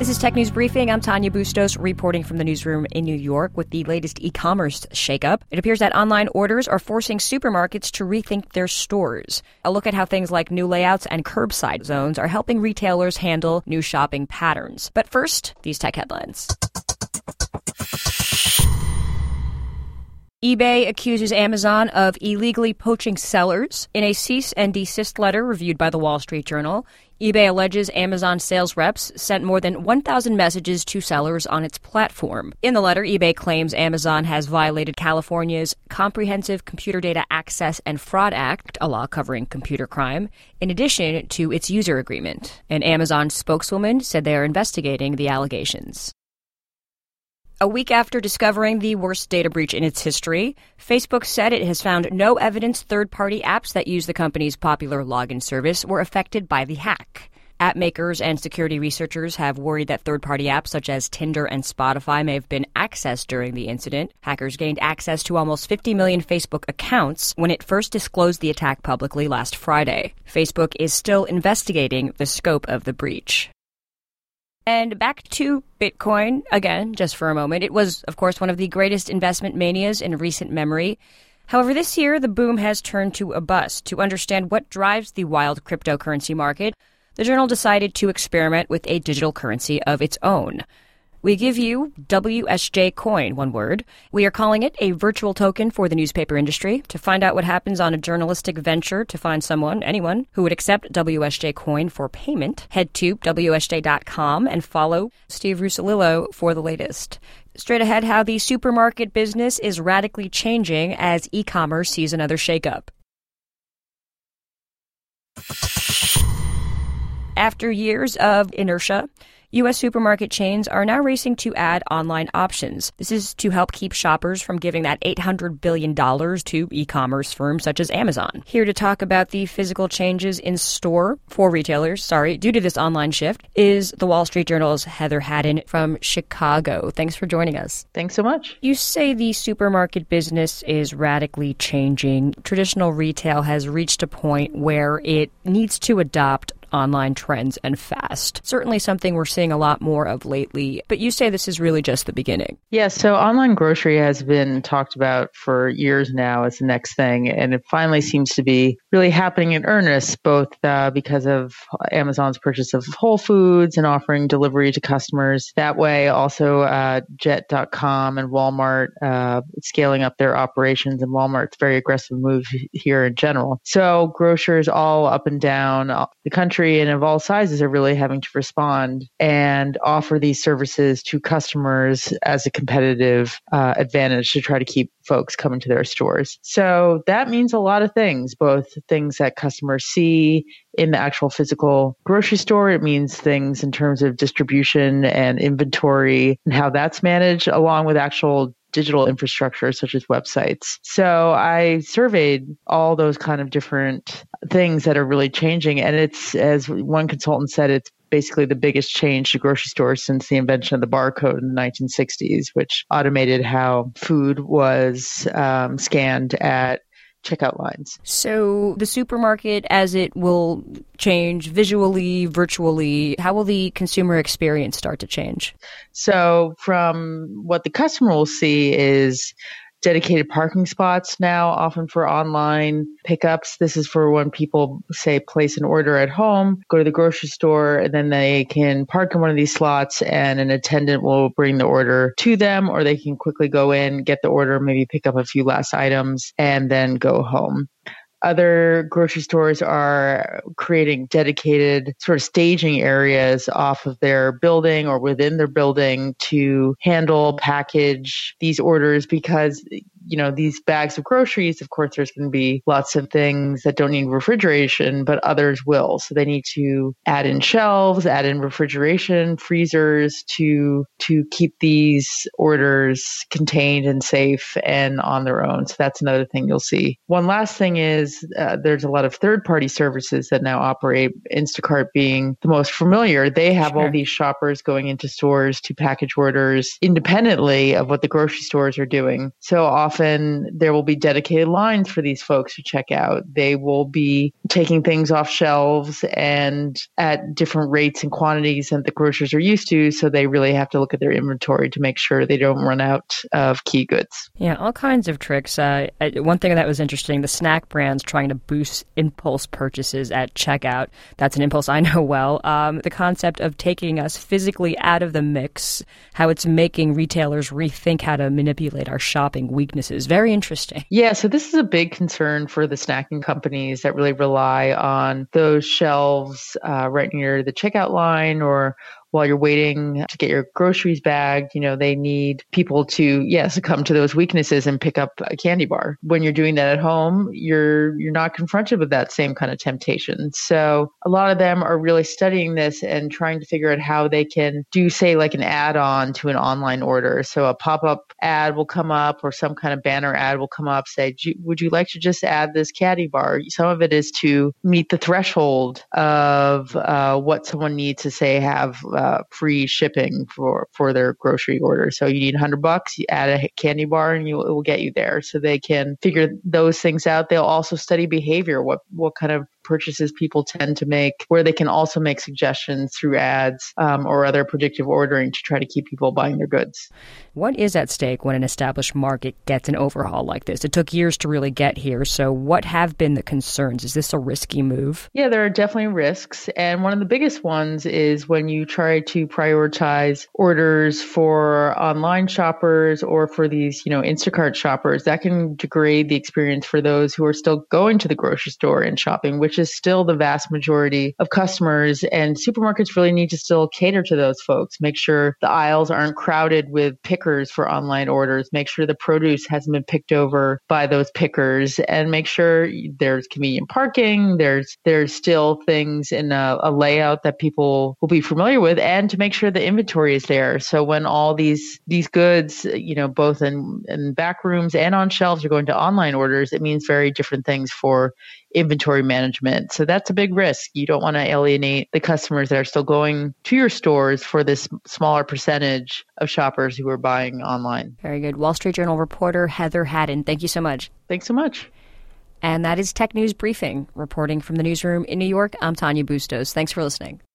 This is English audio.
This is Tech News Briefing. I'm Tanya Bustos, reporting from the newsroom in New York with the latest e-commerce shakeup. It appears that online orders are forcing supermarkets to rethink their stores. A look at how things like new layouts and curbside zones are helping retailers handle new shopping patterns. But first, these tech headlines. eBay accuses Amazon of illegally poaching sellers. In a cease and desist letter reviewed by the Wall Street Journal, eBay alleges Amazon sales reps sent more than 1,000 messages to sellers on its platform. In the letter, eBay claims Amazon has violated California's Comprehensive Computer Data Access and Fraud Act, a law covering computer crime, in addition to its user agreement. An Amazon spokeswoman said they are investigating the allegations. A week after discovering the worst data breach in its history, Facebook said it has found no evidence third-party apps that use the company's popular login service were affected by the hack. App makers and security researchers have worried that third-party apps such as Tinder and Spotify may have been accessed during the incident. Hackers gained access to almost 50 million Facebook accounts when it first disclosed the attack publicly last Friday. Facebook is still investigating the scope of the breach. And back to Bitcoin, again, just for a moment. It was, of course, one of the greatest investment manias in recent memory. However, this year, the boom has turned to a bust. To understand what drives the wild cryptocurrency market, the journal decided to experiment with a digital currency of its own. We give you WSJ Coin, one word. We are calling it a virtual token for the newspaper industry. To find out what happens on a journalistic venture to find anyone, who would accept WSJ Coin for payment, head to WSJ.com and follow Steve Russolillo for the latest. Straight ahead, how the supermarket business is radically changing as e-commerce sees another shakeup. After years of inertia, U.S. supermarket chains are now racing to add online options. This is to help keep shoppers from giving that $800 billion to e-commerce firms such as Amazon. Here to talk about the physical changes in store for retailers, due to this online shift, is the Wall Street Journal's Heather Haddon from Chicago. Thanks for joining us. Thanks so much. You say the supermarket business is radically changing. Traditional retail has reached a point where it needs to adopt online trends and fast. Certainly something we're seeing a lot more of lately, but you say this is really just the beginning. Yeah, so online grocery has been talked about for years now as the next thing, and it finally seems to be really happening in earnest, both because of Amazon's purchase of Whole Foods and offering delivery to customers that way. Also, Jet.com and Walmart scaling up their operations, and Walmart's very aggressive move here in general. So grocers all up and down the country and of all sizes are really having to respond and offer these services to customers as a competitive advantage to try to keep folks coming to their stores. So that means a lot of things, both things that customers see in the actual physical grocery store. It means things in terms of distribution and inventory and how that's managed, along with actual digital infrastructure such as websites. So I surveyed all those kind of different things that are really changing. And it's, as one consultant said, it's basically the biggest change to grocery stores since the invention of the barcode in the 1960s, which automated how food was scanned at checkout lines. So the supermarket, as it will change visually, virtually, how will the consumer experience start to change? So from what the customer will see is dedicated parking spots now, often for online pickups. This is for when people, say, place an order at home, go to the grocery store, and then they can park in one of these slots and an attendant will bring the order to them, or they can quickly go in, get the order, maybe pick up a few last items, and then go home. Other grocery stores are creating dedicated sort of staging areas off of their building or within their building to handle, package these orders because, these bags of groceries, of course, there's going to be lots of things that don't need refrigeration, but others will. So they need to add in shelves, add in refrigeration, freezers to keep these orders contained and safe and on their own. So that's another thing you'll see. One last thing is there's a lot of third-party services that now operate, Instacart being the most familiar. They have all these shoppers going into stores to package orders independently of what the grocery stores are doing. So often often there will be dedicated lines for these folks to check out. They will be taking things off shelves and at different rates and quantities than the grocers are used to. So they really have to look at their inventory to make sure they don't run out of key goods. Yeah, all kinds of tricks. One thing that was interesting, the snack brands trying to boost impulse purchases at checkout. That's an impulse I know well. The concept of taking us physically out of the mix, how it's making retailers rethink how to manipulate our shopping weaknesses. Very interesting. Yeah, so this is a big concern for the snacking companies that really rely on those shelves right near the checkout line or while you're waiting to get your groceries bagged. They need people to, succumb to those weaknesses and pick up a candy bar. When you're doing that at home, you're not confronted with that same kind of temptation. So a lot of them are really studying this and trying to figure out how they can do, say, like an add-on to an online order. So a pop-up ad will come up or some kind of banner ad will come up, say, would you like to just add this candy bar? Some of it is to meet the threshold of what someone needs to, say, have free shipping for their grocery order. So you need $100, you add a candy bar and it will get you there. So they can figure those things out. They'll also study behavior, what kind of purchases people tend to make, where they can also make suggestions through ads or other predictive ordering to try to keep people buying their goods. What is at stake when an established market gets an overhaul like this? It took years to really get here. So what have been the concerns? Is this a risky move? Yeah, there are definitely risks. And one of the biggest ones is when you try to prioritize orders for online shoppers or for these, Instacart shoppers, that can degrade the experience for those who are still going to the grocery store and shopping, which is still the vast majority of customers. And supermarkets really need to still cater to those folks, make sure the aisles aren't crowded with pickers for online orders, make sure the produce hasn't been picked over by those pickers, and make sure there's convenient parking, there's still things in a layout that people will be familiar with, and to make sure the inventory is there. So when all these goods, both in back rooms and on shelves are going to online orders, it means very different things for inventory management. So that's a big risk. You don't want to alienate the customers that are still going to your stores for this smaller percentage of shoppers who are buying online. Very good. Wall Street Journal reporter Heather Haddon, thank you so much. Thanks so much. And that is Tech News Briefing. Reporting from the newsroom in New York, I'm Tanya Bustos. Thanks for listening.